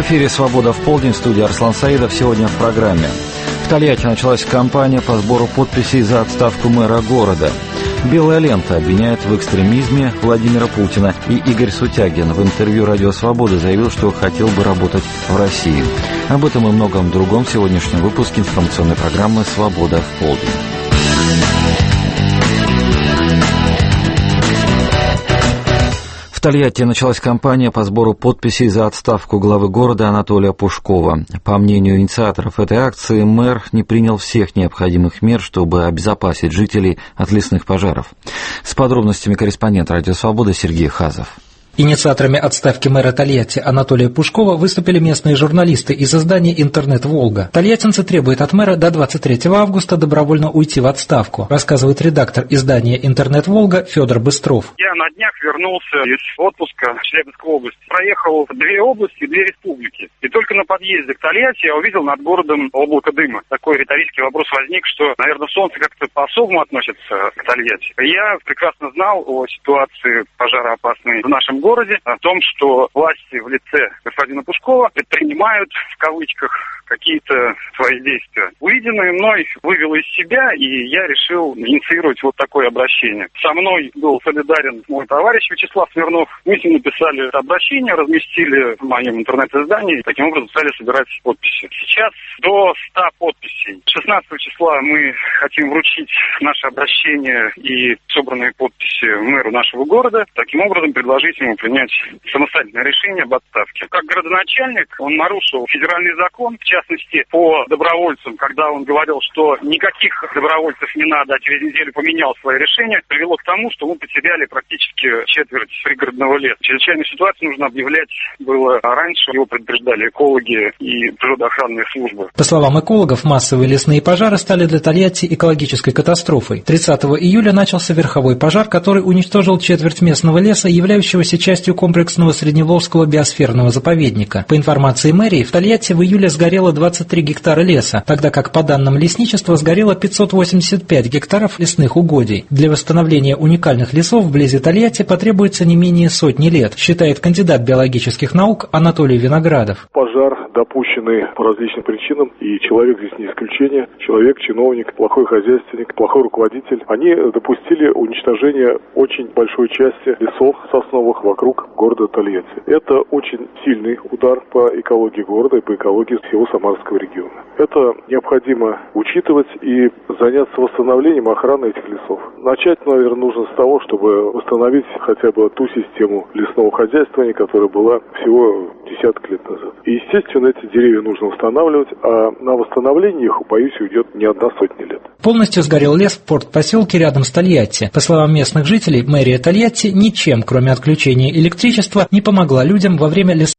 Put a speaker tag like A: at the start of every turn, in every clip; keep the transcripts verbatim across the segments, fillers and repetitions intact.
A: эфире «Свобода в полдень», в студии Арслан Саидов. Сегодня в программе. В Тольятти началась кампания по сбору подписей за отставку мэра города. «Белая лента» обвиняет в экстремизме Владимира Путина. И Игорь Сутягин в интервью «Радио Свобода» заявил, что хотел бы работать в России. Об этом и многом другом в сегодняшнем выпуске информационной программы «Свобода в полдень». В Тольятти началась кампания по сбору подписей за отставку главы города Анатолия Пушкова. По мнению инициаторов этой акции, мэр не принял всех необходимых мер, чтобы обезопасить жителей от лесных пожаров. С подробностями корреспондент «Радио Свобода» Сергей Хазов.
B: Инициаторами отставки мэра Тольятти Анатолия Пушкова выступили местные журналисты из издания «Интернет-Волга». Тольяттинцы требуют от мэра до двадцать третьего августа добровольно уйти в отставку, рассказывает редактор издания «Интернет-Волга» Федор Быстров.
C: Я на днях вернулся из отпуска в Челябинской области. Проехал две области и две республики. И только на подъезде к Тольятти я увидел над городом облако дыма. Такой риторический вопрос возник, что, наверное, солнце как-то по-особому относится к Тольятти. Я прекрасно знал о ситуации пожароопасной в нашем городе, о том, что власти в лице господина Пушкова предпринимают, в кавычках, какие-то свои действия. Увиденное мной вывело из себя, и я решил инициировать вот такое обращение. Со мной был солидарен мой товарищ Вячеслав Смирнов. Мы с ним написали это обращение, разместили в моем интернет-издании, и таким образом стали собирать подписи. Сейчас до ста подписей. шестнадцатого числа мы хотим вручить наше обращение и собранные подписи мэру нашего города. Таким образом предложить ему принять самостоятельное решение об отставке. Как городоначальник он нарушил федеральный закон, в частности, по добровольцам, когда он говорил, что никаких добровольцев не надо, а через неделю поменял свое решение, привело к тому, что мы потеряли практически четверть пригородного леса. Чрезвычайную ситуацию нужно объявлять было раньше, его предупреждали экологи и природоохранные службы.
B: По словам экологов, массовые лесные пожары стали для Тольятти экологической катастрофой. тридцатого июля начался верховой пожар, который уничтожил четверть местного леса, являющегося частью комплексного Средневолжского биосферного заповедника. По информации мэрии, в Тольятти в июле сгорело двадцать три гектара леса, тогда как по данным лесничества сгорело пятьсот восемьдесят пять гектаров лесных угодий. Для восстановления уникальных лесов вблизи Тольятти потребуется не менее сотни лет, считает кандидат биологических наук Анатолий Виноградов.
D: Пожар, допущенный по различным причинам, и человек здесь не исключение, человек, чиновник, плохой хозяйственник, плохой руководитель, они допустили уничтожение очень большой части лесов сосновых вокруг города Тольятти. Это очень сильный удар по экологии города и по экологии всего Самарского региона. Это необходимо учитывать и заняться восстановлением охраны этих лесов. Начать, наверное, нужно с того, чтобы восстановить хотя бы ту систему лесного хозяйствования, которая была всего десяток лет назад. И, естественно, эти деревья нужно восстанавливать, а на восстановление их, боюсь, уйдет не одна сотня лет.
B: Полностью сгорел лес в порт-поселке рядом с Тольятти. По словам местных жителей, мэрия Тольятти ничем, кроме отключения электричества, не помогла людям во время лесного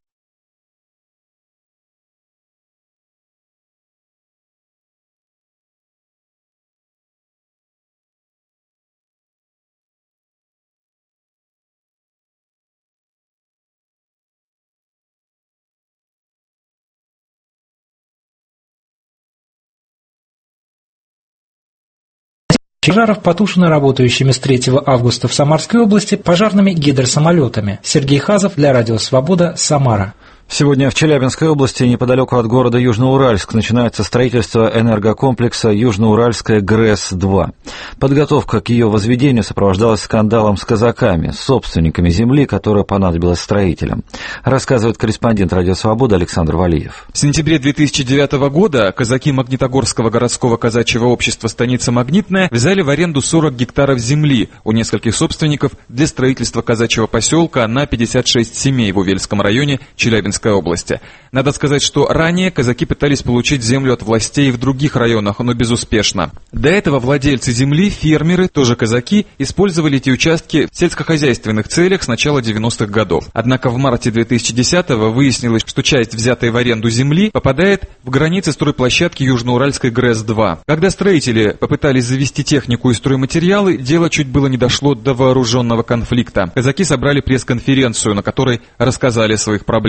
B: пожаров потушено работающими с третьего августа в Самарской области пожарными гидросамолетами. Сергей Хазов для Радио Свобода, Самара.
A: Сегодня в Челябинской области, неподалеку от города Южноуральск, начинается строительство энергокомплекса Южноуральская ГРЭС два. Подготовка к ее возведению сопровождалась скандалом с казаками, собственниками земли, которая понадобилась строителям. Рассказывает корреспондент «Радио Свобода» Александр Валиев.
E: В сентябре две тысячи девятого года казаки Магнитогорского городского казачьего общества «Станица Магнитная» взяли в аренду сорок гектаров земли у нескольких собственников для строительства казачьего поселка на пятьдесят шесть семей в Увельском районе Челябинской области. Надо сказать, что ранее казаки пытались получить землю от властей в других районах, но безуспешно. До этого владельцы земли, фермеры, тоже казаки, использовали эти участки в сельскохозяйственных целях с начала девяностых годов. Однако в марте две тысячи десятого выяснилось, что часть взятой в аренду земли попадает в границы стройплощадки Южноуральской ГРЭС два. Когда строители попытались завести технику и стройматериалы, дело чуть было не дошло до вооруженного конфликта. Казаки собрали пресс-конференцию, на которой рассказали о своих проблемах.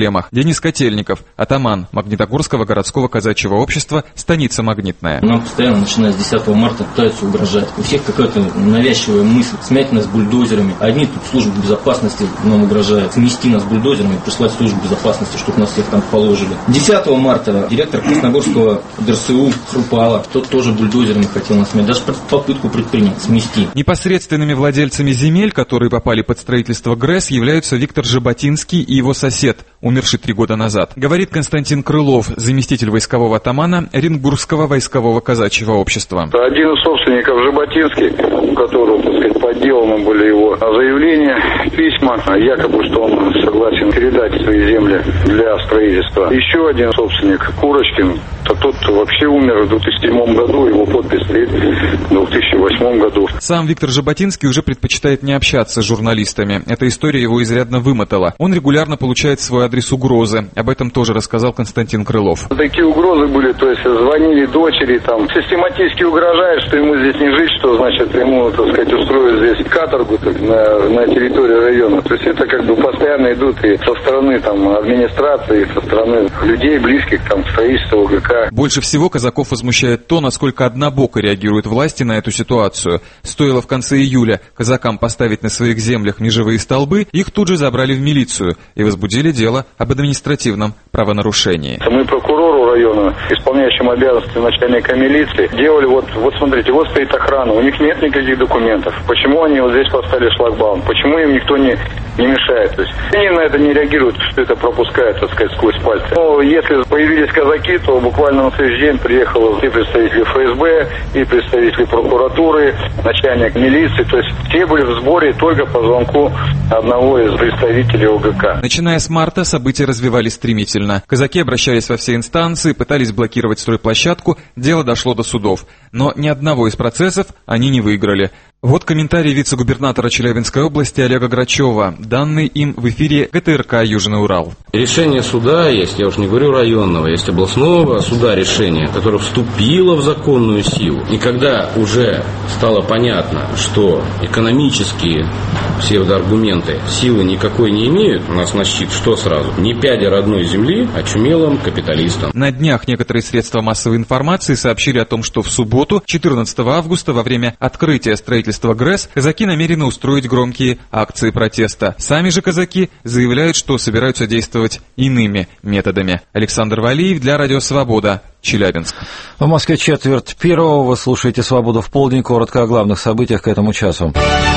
E: Денис Котельников, атаман Магнитогорского городского казачьего общества «Станица Магнитная».
F: Нам постоянно, начиная с десятого марта, пытаются угрожать. У всех какая-то навязчивая мысль смять нас бульдозерами. Одни тут службы безопасности нам угрожают смести нас бульдозерами и прислать службу безопасности, чтобы нас всех там положили. десятого марта директор Красногорского ДРСУ Хрупала, тот тоже бульдозерами хотел нас смять, даже попытку предпринять, смести.
E: Непосредственными владельцами земель, которые попали под строительство ГРЭС, являются Виктор Жаботинский и его сосед, умерший три года назад. Говорит Константин Крылов, заместитель войскового атамана Оренбургского войскового казачьего общества.
G: Один из собственников Жаботинский, у которого, так сказать, подделаны были его заявления, письма, якобы, что он согласен передать свои земли для строительства. Еще один собственник, Курочкин, то тот вообще умер в две тысячи седьмом году, его подпись стоит в две тысячи восьмом году.
E: Сам Виктор Жаботинский уже предпочитает не общаться с журналистами. Эта история его изрядно вымотала. Он регулярно получает в свой адрес угрозы. Об этом тоже рассказал Константин Крылов.
G: Такие угрозы были, то есть звонили дочери, там, систематически угрожают, что ему здесь не жить, что, значит, ему, так сказать, устроят здесь каторгу так, на, на территории района. То есть это как бы постоянно идут и со стороны там администрации, и со стороны людей, близких там, к строительству ОГК.
E: Больше всего казаков возмущает то, насколько однобоко реагируют власти на эту ситуацию. Стоило в конце июля казакам поставить на своих землях межевые столбы, их тут же забрали в милицию и возбудили дело об административном правонарушении.
G: Мы прокурору района, исполняющим обязанности начальника милиции, делали вот, вот смотрите, вот стоит охрана, у них нет никаких документов. Почему они вот здесь поставили шлагбаум? Почему им никто не, не мешает? То есть они на это не реагируют, что это пропускают, так сказать, сквозь пальцы. Но если появились казаки, то буквально на следующий день приехало и представители ФСБ, и представители прокуратуры, начальник милиции. То есть все были в сборе только по звонку одного из представителей ОГК.
E: Начиная с марта события развивались стремительно. Казаки обращались во все инстанции, пытались блокировать стройплощадку, дело дошло до судов. Но ни одного из процессов они не выиграли. Вот комментарий вице-губернатора Челябинской области Олега Грачева, данный им в эфире ГТРК «Южный Урал».
H: Решение суда есть, я уж не говорю районного, есть областного суда решение, которое вступило в законную силу. И когда уже стало понятно, что экономические псевдоаргументы силы никакой не имеют, у нас на щит что сразу? Не пяди родной земли, а очумелым капиталистам.
E: На днях некоторые средства массовой информации сообщили о том, что в субботу, четырнадцатого августа, во время открытия строительства ГРЭС, казаки намерены устроить громкие акции протеста. Сами же казаки заявляют, что собираются действовать иными методами. Александр Валиев для Радио Свобода, Челябинск.
A: В Москве четверть первого. Вы слушаете «Свободу в полдень». Коротко о главных событиях к этому часу.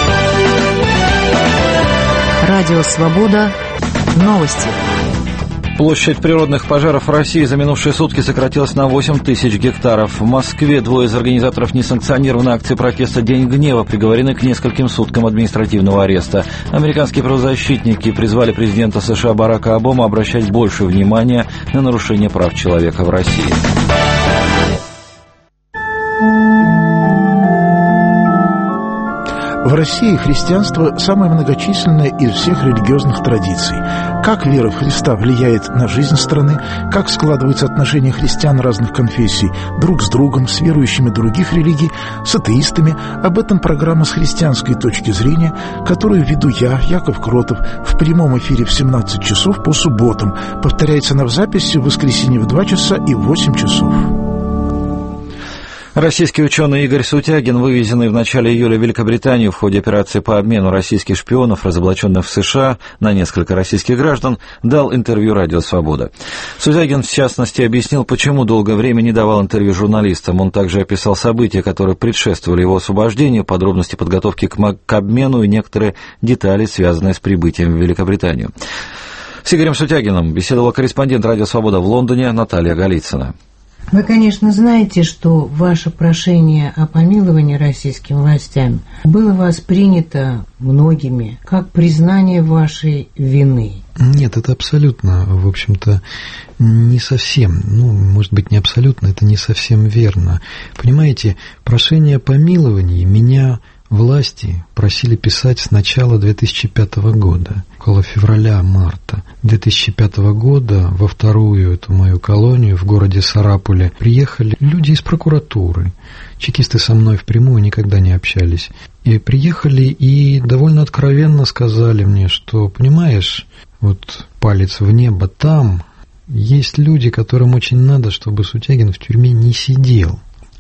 I: Радио Свобода. Новости.
A: Площадь природных пожаров в России за минувшие сутки сократилась на восемь тысяч гектаров. В Москве двое из организаторов несанкционированной акции протеста «День гнева» приговорены к нескольким суткам административного ареста. Американские правозащитники призвали президента США Барака Обаму обращать больше внимания на нарушение прав человека в России.
J: В России христианство самое многочисленное из всех религиозных традиций. Как вера в Христа влияет на жизнь страны, как складываются отношения христиан разных конфессий друг с другом, с верующими других религий, с атеистами. Об этом программа «С христианской точки зрения», которую веду я, Яков Кротов, в прямом эфире в семнадцать часов по субботам. Повторяется она в записи в воскресенье в два часа и в восемь часов.
A: Российский ученый Игорь Сутягин, вывезенный в начале июля в Великобританию в ходе операции по обмену российских шпионов, разоблаченных в США, на несколько российских граждан, дал интервью «Радио Свобода». Сутягин, в частности, объяснил, почему долгое время не давал интервью журналистам. Он также описал события, которые предшествовали его освобождению, подробности подготовки к, к обмену и некоторые детали, связанные с прибытием в Великобританию. С Игорем Сутягиным беседовала корреспондент «Радио Свобода» в Лондоне Наталья Голицына.
K: Вы, конечно, знаете, что ваше прошение о помиловании российским властям было воспринято многими как признание вашей вины.
L: Нет, это абсолютно, в общем-то, не совсем, ну, может быть, не абсолютно, это не совсем верно. Понимаете, прошение о помиловании меня власти просили писать с начала две тысячи пятого года, около февраля-марта две тысячи пятого года во вторую эту мою колонию в городе Сарапуле приехали люди из прокуратуры. Чекисты со мной впрямую никогда не общались. И приехали и довольно откровенно сказали мне, что, понимаешь, вот палец в небо, там есть люди, которым очень надо, чтобы Сутягин в тюрьме не сидел.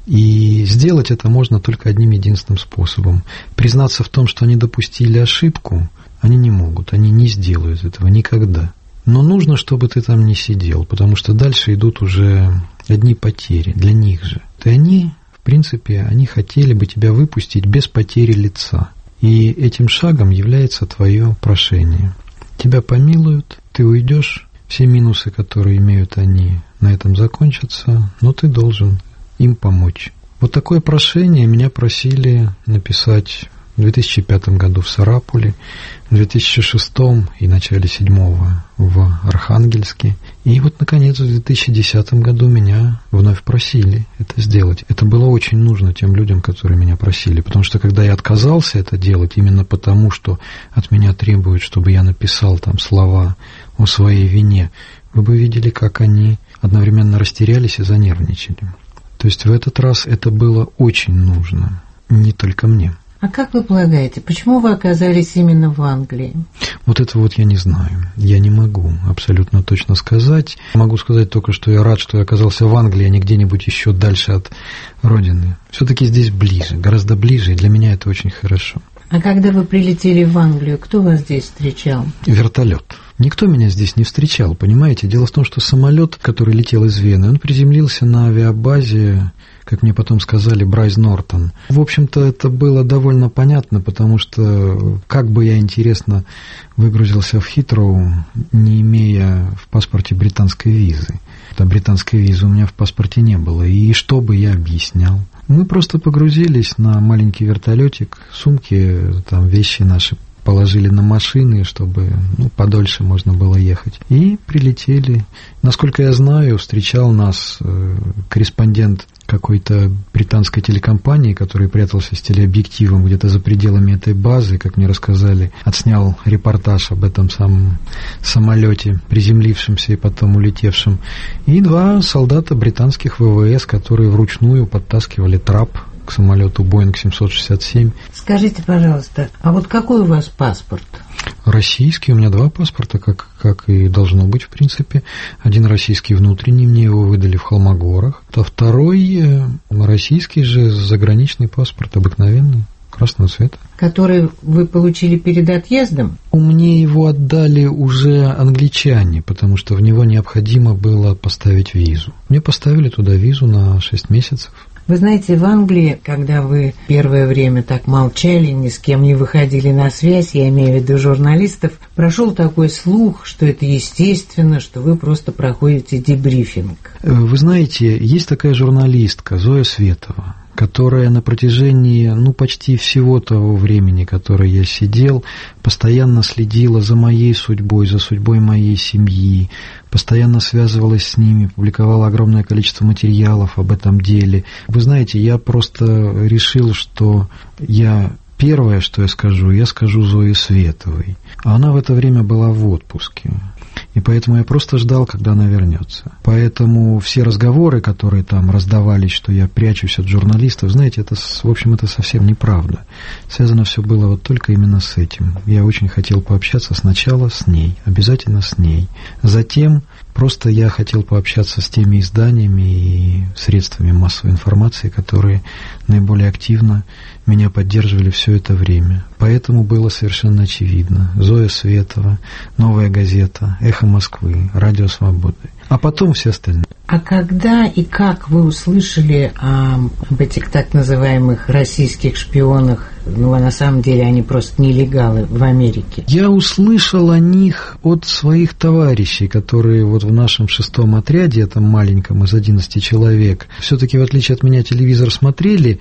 L: И сделать это можно только одним единственным способом. Признаться в том, что они допустили ошибку, они не могут, они не сделают этого никогда. Но нужно, чтобы ты там не сидел, потому что дальше идут уже одни потери для них же. И они, в принципе, они хотели бы тебя выпустить без потери лица. И этим шагом является твое прошение. Тебя помилуют, ты уйдешь, все минусы, которые имеют они, на этом закончатся, но ты должен им помочь. Вот такое прошение меня просили написать в две тысячи пятом году в Сарапуле, в две тысячи шестом и начале две тысячи седьмого в Архангельске. И вот, наконец, в две тысячи десятом году меня вновь просили это сделать. Это было очень нужно тем людям, которые меня просили, потому что когда я отказался это делать, именно потому, что от меня требуют, чтобы я написал там слова о своей вине, вы бы видели, как они одновременно растерялись и занервничали. То есть в этот раз это было очень нужно, не только мне.
K: А как вы полагаете, почему вы оказались именно в Англии?
L: Вот это вот я не знаю. Я не могу абсолютно точно сказать. Могу сказать только, что я рад, что я оказался в Англии, а не где-нибудь еще дальше от родины. Все-таки здесь ближе, гораздо ближе, и для меня это очень хорошо.
K: А когда вы прилетели в Англию, кто вас здесь встречал?
L: Вертолет. Никто меня здесь не встречал, понимаете? Дело в том, что самолет, который летел из Вены, он приземлился на авиабазе, как мне потом сказали, Брайс Нортон. В общем-то, это было довольно понятно, потому что как бы я, интересно, выгрузился в Хитроу, не имея в паспорте британской визы. А британской визы у меня в паспорте не было. И что бы я объяснял? Мы просто погрузились на маленький вертолетик, сумки, там вещи наши положили на машины, чтобы ну, подольше можно было ехать. И прилетели. Насколько я знаю, встречал нас э, корреспондент какой-то британской телекомпании, который прятался с телеобъективом где-то за пределами этой базы, как мне рассказали, отснял репортаж об этом самом самолете, приземлившемся и потом улетевшем. И два солдата британских ВВС, которые вручную подтаскивали трап к самолету Боинг семьсот шестьдесят семь.
K: Скажите, пожалуйста, а вот какой у вас паспорт?
L: Российский, у меня два паспорта, как, как и должно быть, в принципе. Один российский внутренний, мне его выдали в Холмогорах, а второй российский же заграничный паспорт, обыкновенный, красного цвета.
K: Который вы получили перед отъездом?
L: Мне его отдали уже англичане, потому что в него необходимо было поставить визу. Мне поставили туда визу на шесть месяцев.
K: Вы знаете, в Англии, когда вы первое время так молчали, ни с кем не выходили на связь, я имею в виду журналистов, прошел такой слух, что это естественно, что вы просто проходите дебрифинг.
L: Вы знаете, есть такая журналистка Зоя Светова, которая на протяжении, ну, почти всего того времени, которое я сидел, постоянно следила за моей судьбой, за судьбой моей семьи, постоянно связывалась с ними, публиковала огромное количество материалов об этом деле. Вы знаете, я просто решил, что я... Первое, что я скажу, я скажу Зое Световой. А она в это время была в отпуске. И поэтому я просто ждал, когда она вернется. Поэтому все разговоры, которые там раздавались, что я прячусь от журналистов, знаете, это, в общем, это совсем неправда. Связано все было вот только именно с этим. Я очень хотел пообщаться сначала с ней, обязательно с ней. Затем просто я хотел пообщаться с теми изданиями и средствами массовой информации, которые наиболее активно меня поддерживали все это время. Поэтому было совершенно очевидно. Зоя Светова, «Новая газета», «Эхо Москвы», «Радио Свободы». А потом все остальные.
K: А когда и как вы услышали о, об этих так называемых российских шпионах? Ну, а на самом деле они просто нелегалы в Америке.
L: Я услышал о них от своих товарищей, которые вот в нашем шестом отряде, этом маленьком из одиннадцати человек, все-таки в отличие от меня телевизор смотрели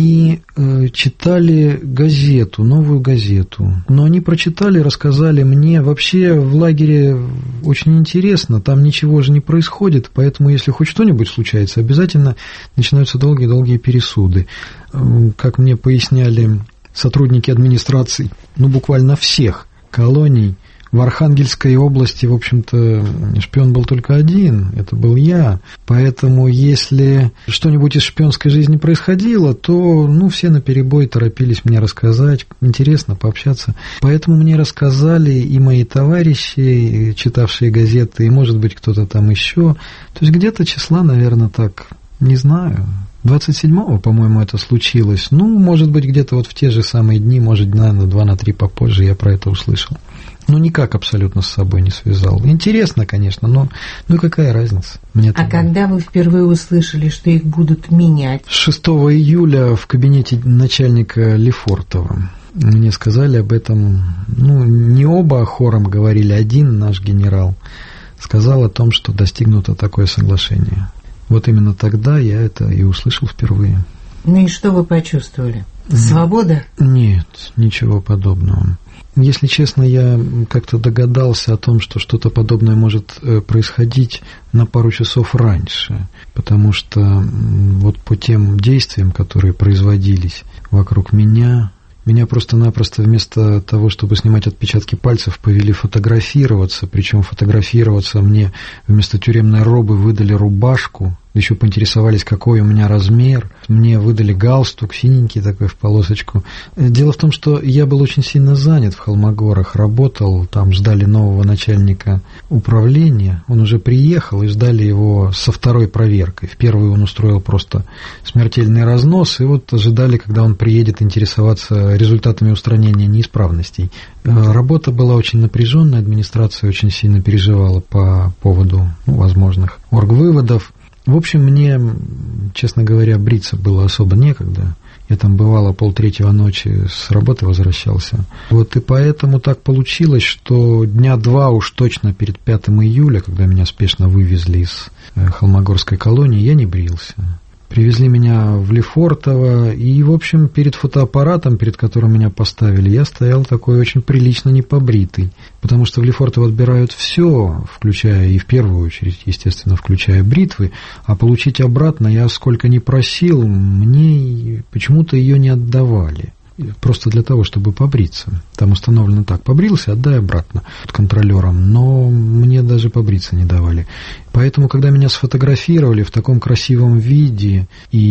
L: и э, читали газету, новую газету. Но они прочитали, рассказали мне, вообще в лагере очень интересно, там ничего же не происходит, поэтому если хоть что-нибудь случается, обязательно начинаются долгие-долгие пересуды. Как мне поясняли сотрудники администрации, ну буквально всех колоний, в Архангельской области, в общем-то, шпион был только один, это был я. Поэтому, если что-нибудь из шпионской жизни происходило, то, ну, все наперебой торопились мне рассказать, интересно пообщаться. Поэтому мне рассказали и мои товарищи, читавшие газеты, и, может быть, кто-то там еще. То есть где-то числа, наверное, так, не знаю, двадцать седьмого, по-моему, это случилось. Ну, может быть, где-то вот в те же самые дни, может, на два, на три попозже я про это услышал. Ну, никак абсолютно с собой не связал. Интересно, конечно, но ну какая разница? Мне
K: а когда вы впервые услышали, что их будут менять?
L: шестого июля в кабинете начальника Лефортова. Мне сказали об этом, ну, не оба хором говорили, один наш генерал сказал о том, что достигнуто такое соглашение. Вот именно тогда я это и услышал впервые.
K: Ну и что вы почувствовали? Свобода?
L: Нет, ничего подобного. Если честно, я как-то догадался о том, что что-то подобное может происходить на пару часов раньше, потому что вот по тем действиям, которые производились вокруг меня, меня просто-напросто вместо того, чтобы снимать отпечатки пальцев, повели фотографироваться, причем фотографироваться мне вместо тюремной робы выдали рубашку, еще поинтересовались, какой у меня размер. Мне выдали галстук, синенький такой в полосочку. Дело в том, что я был очень сильно занят в Холмогорах, работал, там ждали нового начальника управления. Он уже приехал, и ждали его со второй проверкой. В первую он устроил просто смертельный разнос, и вот ожидали, когда он приедет интересоваться результатами устранения неисправностей. Работа была очень напряженная, администрация очень сильно переживала по поводу ну, возможных оргвыводов. В общем, мне, честно говоря, бриться было особо некогда. Я там бывало полтретьего ночи с работы возвращался. Вот и поэтому так получилось, что дня два уж точно перед пятым июля, когда меня спешно вывезли из Холмогорской колонии, я не брился. Привезли меня в Лефортово, и, в общем, перед фотоаппаратом, перед которым меня поставили, я стоял такой очень прилично непобритый, потому что в Лефортово отбирают все, включая и в первую очередь, естественно, включая бритвы, а получить обратно я сколько ни просил, мне почему-то ее не отдавали. Просто для того, чтобы побриться. Там установлено так: побрился, отдай обратно контролерам, но мне даже побриться не давали. Поэтому, когда меня сфотографировали в таком красивом виде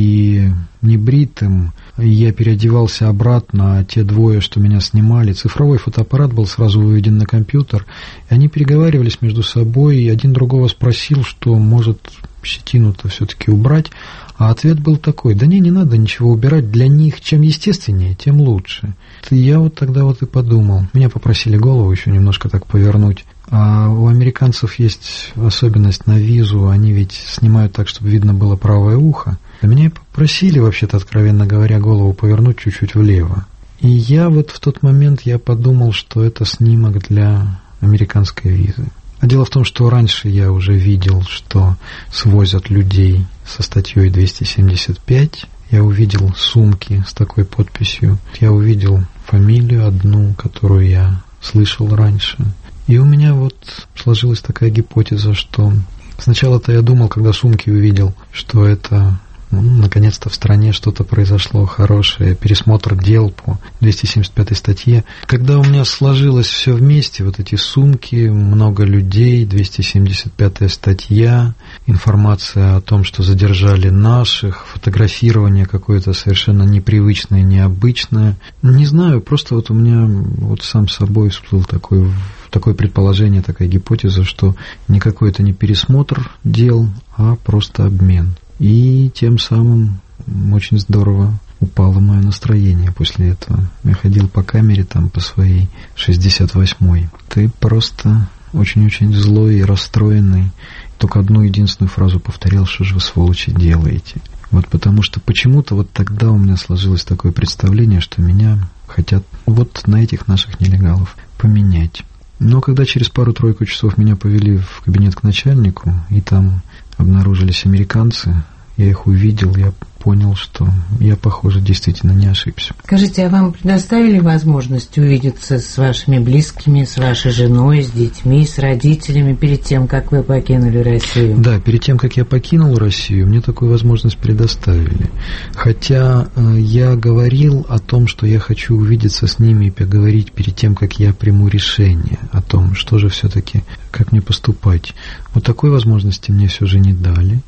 L: и небритым, я переодевался обратно, а те двое, что меня снимали, цифровой фотоаппарат был сразу выведен на компьютер, и они переговаривались между собой, и один другого спросил, что может щетину-то все-таки убрать. А ответ был такой: да не, не надо ничего убирать, для них чем естественнее, тем лучше. И я вот тогда вот и подумал. Меня попросили голову еще немножко так повернуть. А у американцев есть особенность на визу, они ведь снимают так, чтобы видно было правое ухо. А меня попросили, вообще-то, откровенно говоря, голову повернуть чуть-чуть влево. И я вот в тот момент я подумал, что это снимок для американской визы. А дело в том, что раньше я уже видел, что свозят людей со статьей двести семьдесят пять. Я увидел сумки с такой подписью. Я увидел фамилию одну, которую я слышал раньше. И у меня вот сложилась такая гипотеза, что сначала-то я думал, когда сумки увидел, что это... Ну, наконец-то в стране что-то произошло хорошее, пересмотр дел по двести семьдесят пятой статье. Когда у меня сложилось все вместе, вот эти сумки, много людей, двести семьдесят пятая статья, информация о том, что задержали наших, фотографирование какое-то совершенно непривычное, необычное. Не знаю, просто вот у меня вот сам собой всплыл такой, такое предположение, такая гипотеза, что никакой это не пересмотр дел, а просто обмен. И тем самым очень здорово упало мое настроение после этого. Я ходил по камере там по своей шестьдесят восьмой. Ты просто очень-очень злой и расстроенный. Только одну единственную фразу повторял: что же вы, сволочи, делаете? Вот потому что почему-то вот тогда у меня сложилось такое представление, что меня хотят вот на этих наших нелегалов поменять. Но когда через пару-тройку часов меня повели в кабинет к начальнику, и там обнаружились американцы, я их увидел, я понял, что я, похоже, действительно не ошибся.
K: Скажите, а вам предоставили возможность увидеться с вашими близкими, с вашей женой, с детьми, с родителями перед тем, как вы покинули Россию?
L: Да, перед тем, как я покинул Россию, мне такую возможность предоставили. Хотя э, я говорил о том, что я хочу увидеться с ними и поговорить перед тем, как я приму решение о том, что же все-таки, как мне поступать. Вот такой возможности мне все же не дали.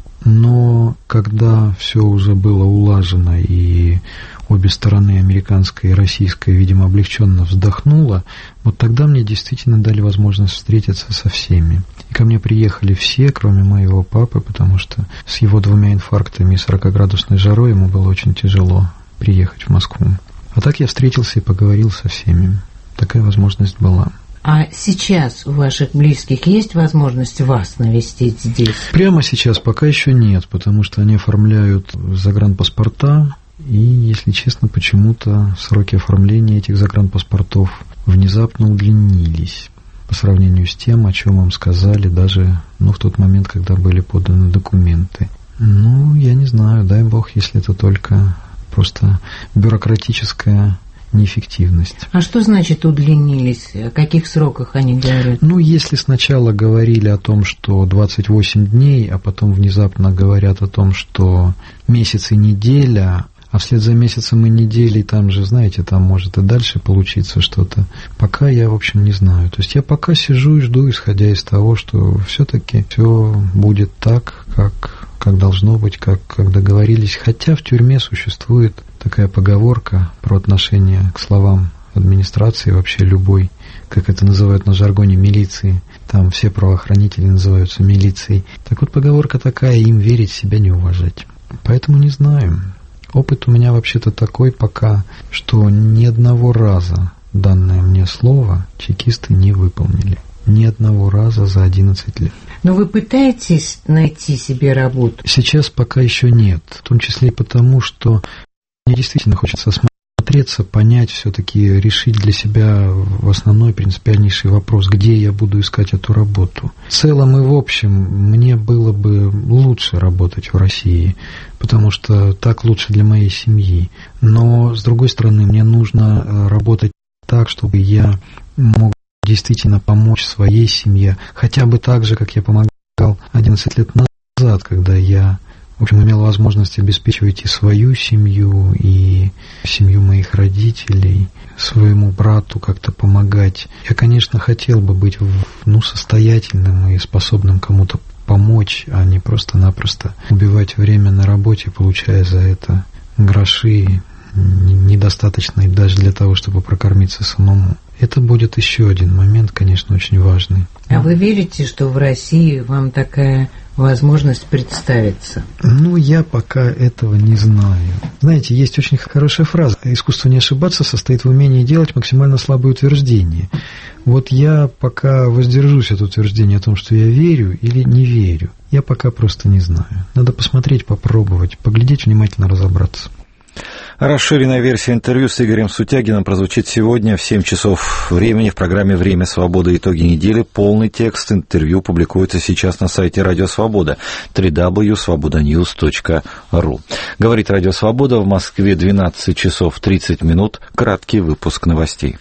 L: Но когда все уже было улажено и обе стороны, американская и российская, видимо, облегченно вздохнула, вот тогда мне действительно дали возможность встретиться со всеми. И ко мне приехали все, кроме моего папы, потому что с его двумя инфарктами и сорокаградусной жарой ему было очень тяжело приехать в Москву. А так я встретился и поговорил со всеми. Такая возможность была.
K: А сейчас у ваших близких есть возможность вас навестить здесь?
L: Прямо сейчас пока еще нет, потому что они оформляют загранпаспорта, и, если честно, почему-то сроки оформления этих загранпаспортов внезапно удлинились по сравнению с тем, о чем им сказали даже ну, в тот момент, когда были поданы документы. Ну, я не знаю, дай бог, если это только просто бюрократическая неэффективность.
K: А что значит удлинились? О каких сроках они говорят?
L: Ну, если сначала говорили о том, что двадцать восемь дней, а потом внезапно говорят о том, что месяц и неделя, а вслед за месяцем и неделей там же, знаете, там может и дальше получиться что-то. Пока я, в общем, не знаю. То есть я пока сижу и жду, исходя из того, что все-таки все будет так, как, как должно быть, как, как договорились. Хотя в тюрьме существует такая поговорка про отношение к словам администрации, вообще любой, как это называют на жаргоне, милиции. Там все правоохранители называются милицией. Так вот, поговорка такая, им верить, себя не уважать. Поэтому не знаю. Опыт у меня вообще-то такой пока, что ни одного раза данное мне слово чекисты не выполнили. Ни одного раза за одиннадцать лет.
K: Но вы пытаетесь найти себе работу?
L: Сейчас пока еще нет. В том числе и потому, что мне действительно хочется осмотреться, понять, все-таки решить для себя основной принципиальнейший вопрос, где я буду искать эту работу. В целом и в общем мне было бы лучше работать в России, потому что так лучше для моей семьи. Но, с другой стороны, мне нужно работать так, чтобы я мог действительно помочь своей семье, хотя бы так же, как я помогал одиннадцать лет назад, когда я, в общем, имел возможность обеспечивать и свою семью, и семью моих родителей, своему брату как-то помогать. Я, конечно, хотел бы быть ну, состоятельным и способным кому-то помочь, а не просто-напросто убивать время на работе, получая за это гроши, недостаточные даже для того, чтобы прокормиться самому. Это будет еще один момент, конечно, очень важный.
K: А вы верите, что в России вам такая возможность представится?
L: Ну, я пока этого не знаю. Знаете, есть очень хорошая фраза. Искусство не ошибаться состоит в умении делать максимально слабые утверждения. Вот я пока воздержусь от утверждения о том, что я верю или не верю. Я пока просто не знаю. Надо посмотреть, попробовать, поглядеть, внимательно разобраться.
A: Расширенная версия интервью с Игорем Сутягиным прозвучит сегодня в семь часов времени в программе «Время свободы. Итоги недели». Полный текст интервью публикуется сейчас на сайте Радио Свобода дабл ю дабл ю дабл ю точка свобода ньюс точка ру. Говорит Радио Свобода, в Москве двенадцать часов тридцать минут. Краткий выпуск новостей.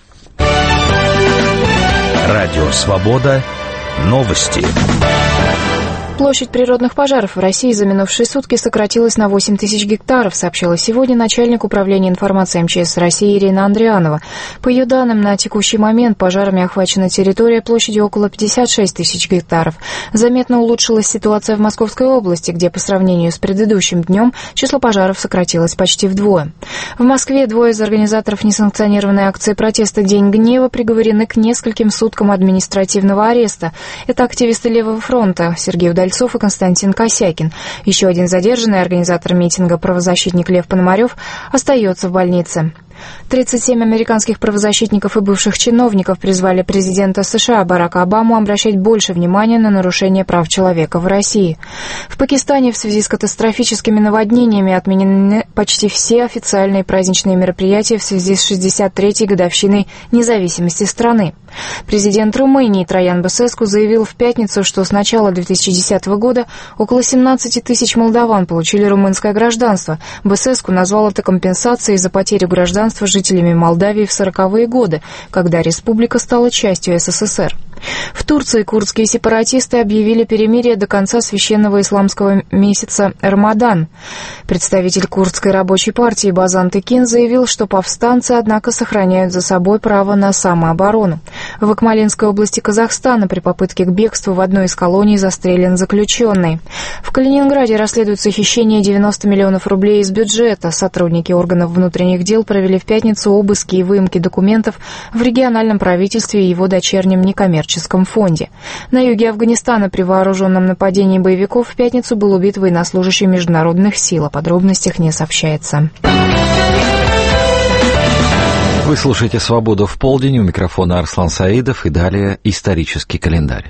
M: Радио Свобода. Новости.
N: Площадь природных пожаров в России за минувшие сутки сократилась на восемь тысяч гектаров, сообщила сегодня начальник управления информации эм че эс России Ирина Андрианова. По ее данным, на текущий момент пожарами охвачена территория площадью около пятьдесят шесть тысяч гектаров. Заметно улучшилась ситуация в Московской области, где по сравнению с предыдущим днем число пожаров сократилось почти вдвое. В Москве двое из организаторов несанкционированной акции протеста «День гнева» приговорены к нескольким суткам административного ареста. Это активисты Левого фронта Сергей Удальцов и Константин Косякин. Еще один задержанный организатор митинга, правозащитник Лев Пономарев, остается в больнице. тридцать семь американских правозащитников и бывших чиновников призвали президента США Барака Обаму обращать больше внимания на нарушение прав человека в России. В Пакистане в связи с катастрофическими наводнениями отменены почти все официальные праздничные мероприятия в связи с шестьдесят третьей годовщиной независимости страны. Президент Румынии Троян Басеску заявил в пятницу, что с начала две тысячи десятого года около семнадцать тысяч молдаван получили румынское гражданство. Басеску назвал это компенсацией за потерю гражданства жителями Молдавии в сороковые годы, когда республика стала частью СССР. В Турции курдские сепаратисты объявили перемирие до конца священного исламского месяца Рамадан. Представитель курдской рабочей партии Базан Текин заявил, что повстанцы, однако, сохраняют за собой право на самооборону. В Акмолинской области Казахстана при попытке к бегству в одной из колоний застрелен заключенный. В Калининграде расследуется хищение девяноста миллионов рублей из бюджета. Сотрудники органов внутренних дел провели в пятницу обыски и выемки документов в региональном правительстве и его дочернем некоммерческом фонде. На юге Афганистана при вооруженном нападении боевиков в пятницу был убит военнослужащий международных сил. О подробностях не сообщается.
A: Вы слушаете «Свободу в полдень», у микрофона Арслан Саидов, и далее исторический календарь.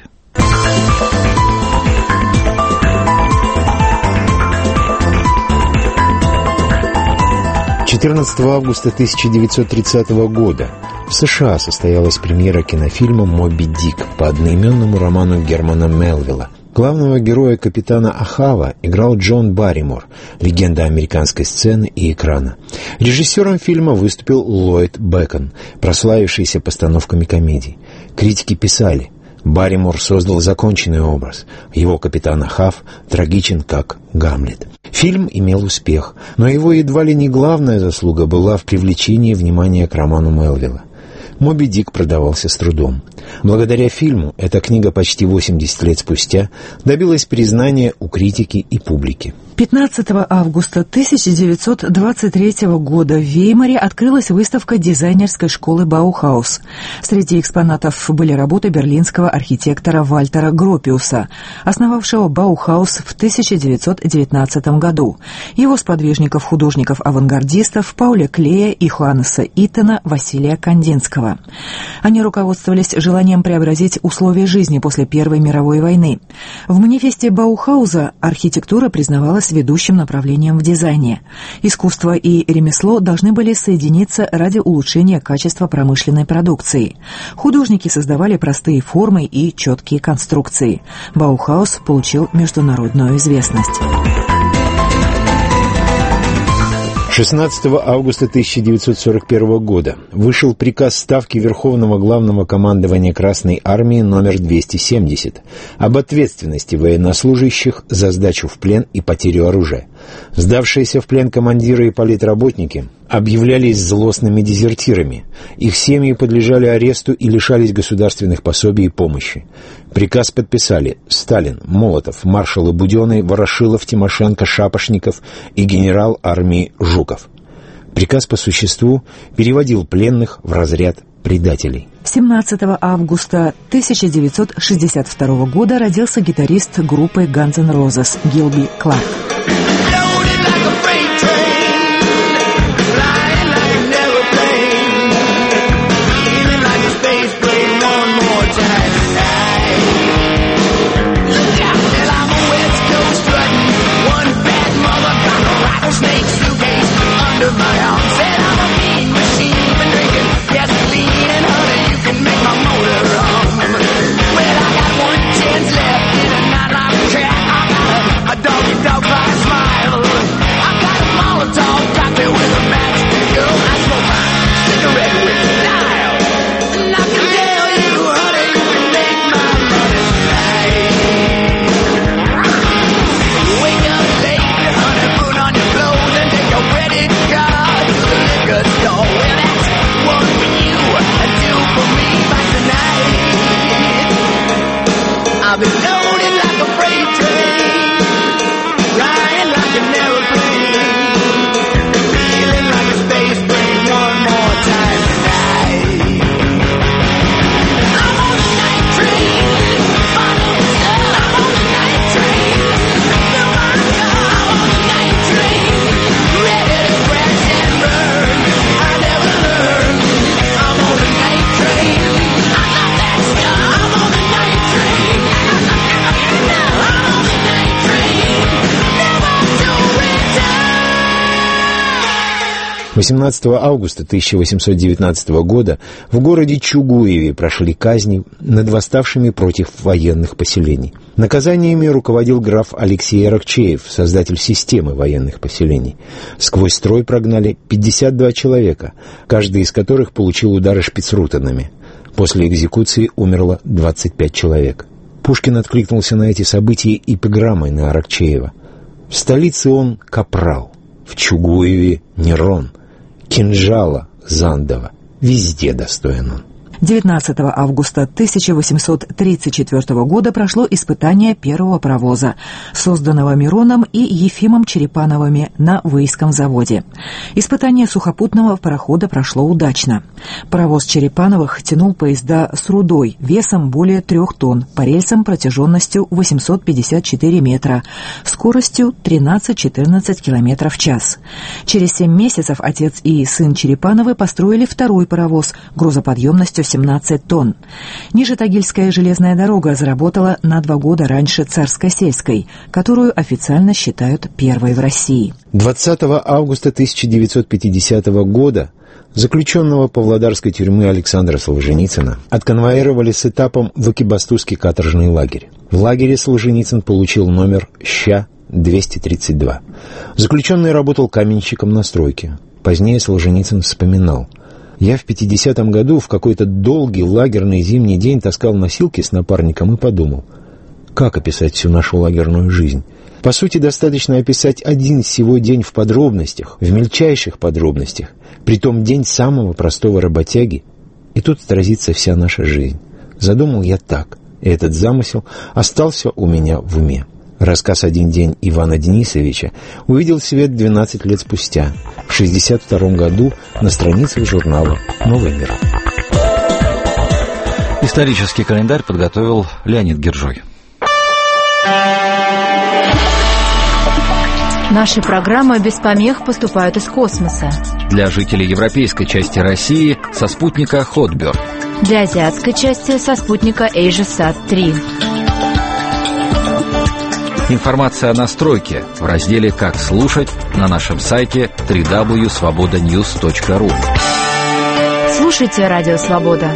O: четырнадцатого августа тысяча девятьсот тридцатого года в США состоялась премьера кинофильма «Моби Дик» по одноименному роману Германа Мелвилла. Главного героя капитана Ахава играл Джон Барримор, легенда американской сцены и экрана. Режиссером фильма выступил Ллойд Бэкон, прославившийся постановками комедий. Критики писали: Барримор создал законченный образ. Его капитан Ахав трагичен, как Гамлет. Фильм имел успех, но его едва ли не главная заслуга была в привлечении внимания к роману Мелвилла. «Моби Дик» продавался с трудом. Благодаря фильму эта книга почти восемьдесят лет спустя добилась признания у критики и публики.
P: пятнадцатого августа тысяча девятьсот двадцать третьего года в Веймаре открылась выставка дизайнерской школы Баухаус. Среди экспонатов были работы берлинского архитектора Вальтера Гропиуса, основавшего Баухаус в тысяча девятьсот девятнадцатом году. Его сподвижников, художников-авангардистов Пауля Клея и Хуанеса Итона, Василия Кандинского. Они руководствовались желанием преобразить условия жизни после Первой мировой войны. В манифесте Баухауза архитектура признавалась ведущим направлением в дизайне. Искусство и ремесло должны были соединиться ради улучшения качества промышленной продукции. Художники создавали простые формы и четкие конструкции. Баухаус получил международную известность.
O: шестнадцатого августа тысяча девятьсот сорок первого года вышел приказ Ставки Верховного Главного Командования Красной Армии номер двести семьдесят об ответственности военнослужащих за сдачу в плен и потерю оружия. Сдавшиеся в плен командиры и политработники объявлялись злостными дезертирами. Их семьи подлежали аресту и лишались государственных пособий и помощи. Приказ подписали Сталин, Молотов, маршалы Буденный, Ворошилов, Тимошенко, Шапошников и генерал армии Жуков. Приказ по существу переводил пленных в разряд предателей.
P: семнадцатого августа тысяча девятьсот шестьдесят второго года родился гитарист группы Guns N' Roses Гилби Кларк.
Q: Doggy dog by a smile.
O: восемнадцатого августа тысяча восемьсот девятнадцатого года в городе Чугуеве прошли казни над восставшими против военных поселений. Наказаниями руководил граф Алексей Аракчеев, создатель системы военных поселений. Сквозь строй прогнали пятьдесят два человека, каждый из которых получил удары шпицрутенами. После экзекуции умерло двадцать пять человек. Пушкин откликнулся на эти события эпиграммой на Аракчеева. В столице он капрал, в Чугуеве Нерон, кинжала Зандова. Везде достоин он.
P: девятнадцатого августа тысяча восемьсот тридцать четвёртого года прошло испытание первого паровоза, созданного Мироном и Ефимом Черепановыми на Выйском заводе. Испытание сухопутного парохода прошло удачно. Паровоз Черепановых тянул поезда с рудой весом более трех тонн по рельсам протяженностью восемьсот пятьдесят четыре метра, скоростью тринадцать-четырнадцать километров в час. Через семь месяцев отец и сын Черепановы построили второй паровоз грузоподъемностью семнадцать тонн. Нижетагильская железная дорога заработала на два года раньше Царско-сельской, которую официально считают первой в России.
O: двадцатого августа тысяча девятьсот пятидесятого года заключенного павлодарской тюрьмы Александра Солженицына отконвоировали с этапом в Экибастузский каторжный лагерь. В лагере Солженицын получил номер Щ двести тридцать два. Заключенный работал каменщиком на стройке. Позднее Солженицын вспоминал: «Я в пятидесятом году в какой-то долгий лагерный зимний день таскал носилки с напарником и подумал, как описать всю нашу лагерную жизнь. По сути, достаточно описать один всего день в подробностях, в мельчайших подробностях, притом день самого простого работяги, и тут отразится вся наша жизнь. Задумал я так, и этот замысел остался у меня в уме». Рассказ «Один день» Ивана Денисовича увидел свет двенадцать лет спустя, в шестьдесят втором году, на страницах журнала «Новый мир».
A: Исторический календарь подготовил Леонид Гержой.
I: Наши программы без помех поступают из космоса.
A: Для жителей европейской части России со спутника Хотберг.
I: Для азиатской части со спутника AsiaSat три.
A: Информация о настройке в разделе «Как слушать» на нашем сайте дабл ю дабл ю дабл ю точка свобода ньюс точка ру.
I: Слушайте «Радио Свобода».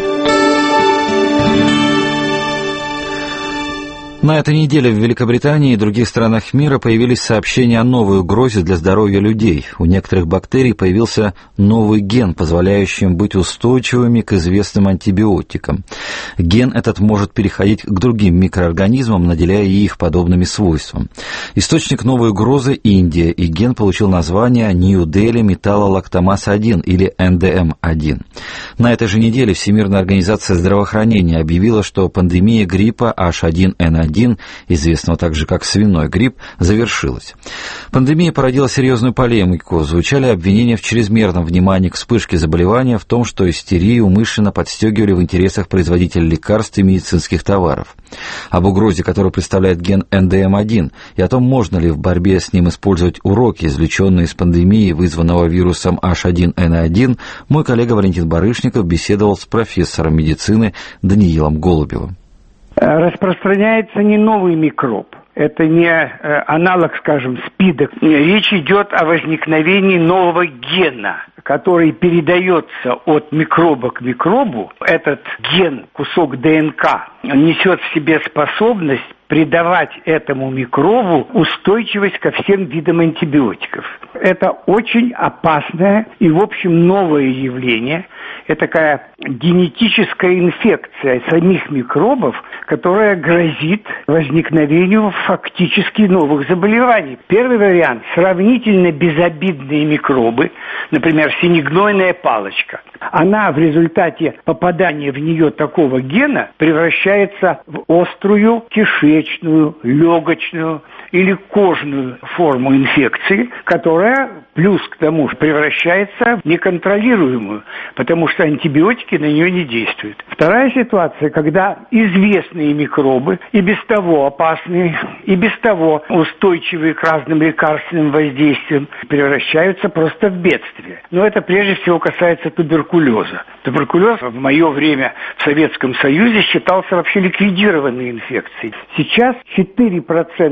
A: На этой неделе в Великобритании и других странах мира появились сообщения о новой угрозе для здоровья людей. У некоторых бактерий появился новый ген, позволяющий им быть устойчивыми к известным антибиотикам. Ген этот может переходить к другим микроорганизмам, наделяя их подобными свойствами. Источник новой угрозы – Индия, и ген получил название Нью-Дели металлолактамаз один или эн дэ эм один. На этой же неделе Всемирная организация здравоохранения объявила, что пандемия гриппа эйч один эн один, известного также как свиной грипп, завершилась. Пандемия породила серьезную полемику. Звучали обвинения в чрезмерном внимании к вспышке заболевания, в том, что истерию умышленно подстегивали в интересах производителей лекарств и медицинских товаров. Об угрозе, которую представляет ген эн дэ эм один, и о том, можно ли в борьбе с ним использовать уроки, извлеченные из пандемии, вызванного вирусом эйч один эн один, мой коллега Валентин Барышников беседовал с профессором медицины Даниилом Голубевым.
Q: Распространяется не новый микроб. Это не аналог, скажем, СПИДа. Речь идет о возникновении нового гена, который передается от микроба к микробу. Этот ген, кусок дэ эн ка, несет в себе способность придавать этому микробу устойчивость ко всем видам антибиотиков. Это очень опасное и, в общем, новое явление. Это такая генетическая инфекция самих микробов, которая грозит возникновению фактически новых заболеваний. Первый вариант – сравнительно безобидные микробы, например, синегнойная палочка. Она в результате попадания в нее такого гена превращается в острую кишечную, легочную или кожную форму инфекции, которая плюс к тому превращается в неконтролируемую, потому что антибиотики на нее не действуют. Вторая ситуация, когда известные микробы, и без того опасные, и без того устойчивые к разным лекарственным воздействиям, превращаются просто в бедствие. Но это прежде всего касается туберкулеза. Туберкулез в мое время в Советском Союзе считался вообще ликвидированной инфекцией. Сейчас четыре процента туберкулеза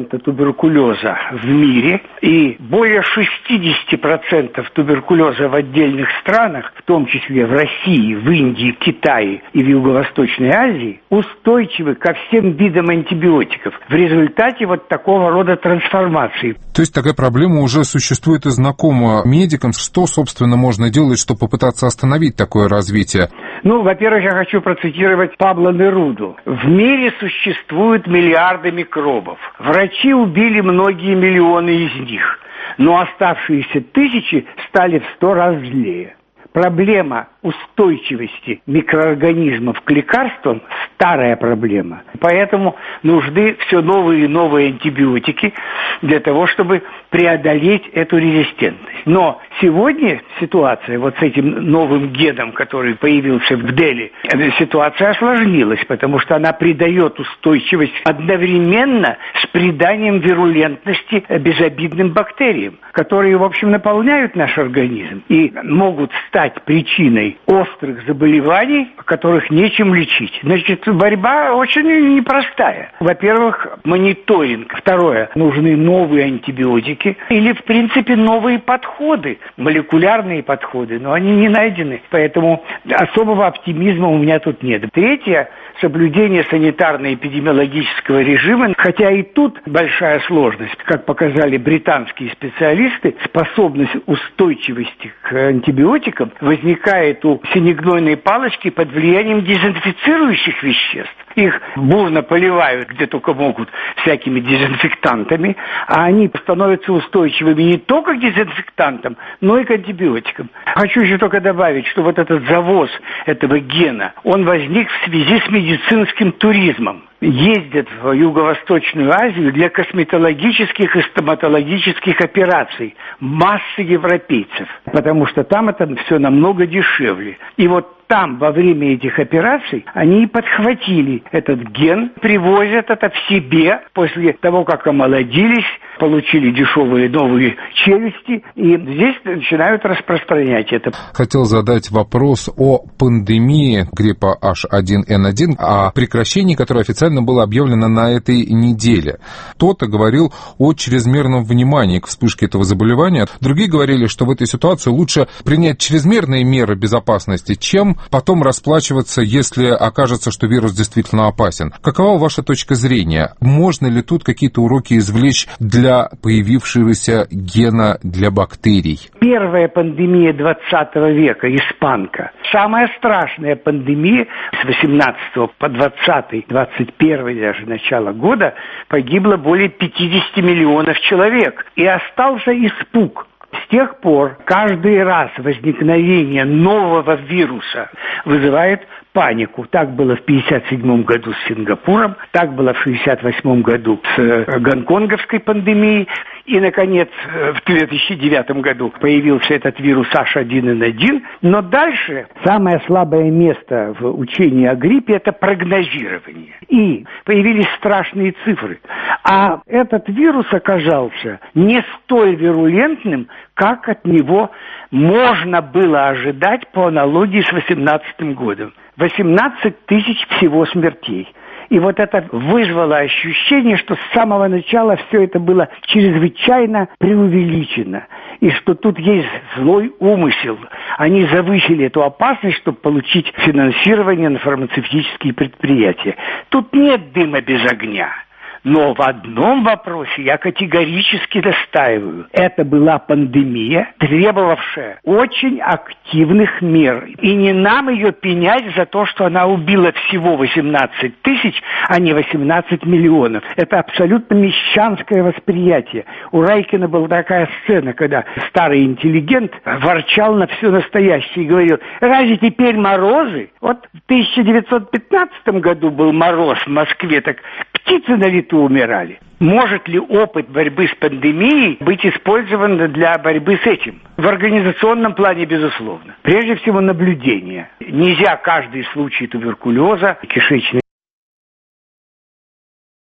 Q: туберкулеза в мире, и более шестьдесят процентов туберкулеза в отдельных странах, в том числе в России, в Индии, в Китае и в Юго-Восточной Азии, устойчивы ко всем видам антибиотиков в результате вот такого рода трансформации.
R: То есть такая проблема уже существует и знакома медикам. Что, собственно, можно делать, чтобы попытаться остановить такое развитие?
Q: Ну, во-первых, я хочу процитировать Пабло Неруду. «В мире существуют миллиарды микробов. Врачи убили многие миллионы из них, но оставшиеся тысячи стали в сто раз злее». Проблема устойчивости микроорганизмов к лекарствам – старая проблема. Поэтому нужны все новые и новые антибиотики для того, чтобы преодолеть эту резистентность. Но сегодня ситуация вот с этим новым геном, который появился в Дели, ситуация осложнилась, потому что она придает устойчивость одновременно с приданием вирулентности безобидным бактериям, которые, в общем, наполняют наш организм и могут стать причиной острых заболеваний, которых нечем лечить. Значит, борьба очень непростая. Во-первых, мониторинг. Второе, нужны новые антибиотики или, в принципе, новые подходы, молекулярные подходы, но они не найдены. Поэтому особого оптимизма у меня тут нет. Третье, соблюдение санитарно-эпидемиологического режима, хотя и тут большая сложность, как показали британские специалисты, способность устойчивости к антибиотикам возникает у синегнойной палочки под влиянием дезинфицирующих веществ. Их бурно поливают где только могут всякими дезинфектантами, а они становятся устойчивыми не только к дезинфектантам, но и к антибиотикам. Хочу еще только добавить, что вот этот завоз этого гена, он возник в связи с медицинским туризмом. Ездят в Юго-Восточную Азию для косметологических и стоматологических операций массы европейцев, потому что там это все намного дешевле. И вот там во время этих операций они и подхватили этот ген, привозят это в себе после того, как омолодились, получили дешевые новые челюсти, и здесь начинают распространять это.
R: Хотел задать вопрос о пандемии гриппа эйч один эн один, о прекращении, которое официально было объявлено на этой неделе. Кто-то говорил о чрезмерном внимании к вспышке этого заболевания, другие говорили, что в этой ситуации лучше принять чрезмерные меры безопасности, чем потом расплачиваться, если окажется, что вирус действительно опасен. Какова ваша точка зрения? Можно ли тут какие-то уроки извлечь для появившегося гена для бактерий?
Q: Первая пандемия двадцатого века, испанка. Самая страшная пандемия с восемнадцатого по двадцатый, двадцать первый даже начало года погибло более пятьдесят миллионов человек. И остался испуг. С тех пор каждый раз возникновение нового вируса вызывает панику. Так было в пятьдесят седьмом году с Сингапуром, так было в шестьдесят восьмом году с гонконговской пандемией. И, наконец, в две тысячи девятом году появился этот вирус эйч один эн один. Но дальше самое слабое место в учении о гриппе – это прогнозирование. И появились страшные цифры. А этот вирус оказался не столь вирулентным, как от него можно было ожидать по аналогии с восемнадцатым годом. восемнадцать тысяч всего смертей. И вот это вызвало ощущение, что с самого начала все это было чрезвычайно преувеличено. И что тут есть злой умысел. Они завысили эту опасность, чтобы получить финансирование на фармацевтические предприятия. Тут нет дыма без огня. Но в одном вопросе я категорически настаиваю. Это была пандемия, требовавшая очень активных мер. И не нам ее пенять за то, что она убила всего восемнадцать тысяч, а не восемнадцать миллионов. Это абсолютно мещанское восприятие. У Райкина была такая сцена, когда старый интеллигент ворчал на все настоящее и говорил: разве теперь морозы? Вот в тысяча девятьсот пятнадцатом году был мороз в Москве, так птицы на лету умирали. Может ли опыт борьбы с пандемией быть использован для борьбы с этим? В организационном плане, безусловно. Прежде всего, наблюдение. Нельзя каждый случай туберкулеза, кишечной